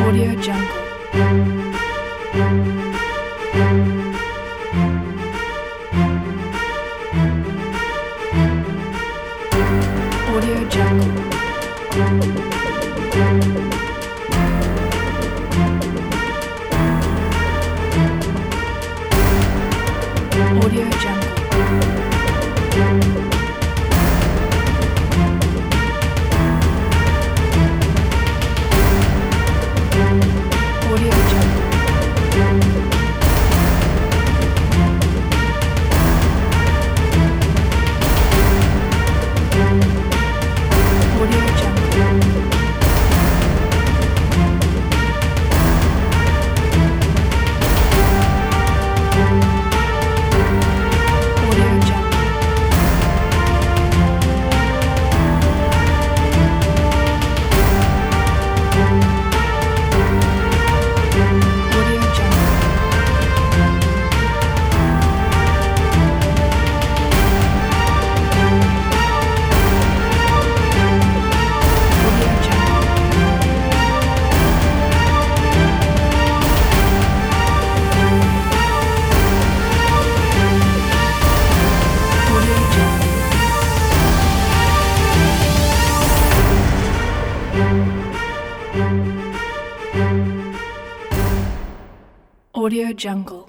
Audio Jungle. Audio Jungle. Audio Jungle. Audio Jungle. Audio Jungle. Audio Jungle. Audio Jungle. Audio Jungle. Audio Jungle. Audio Jungle.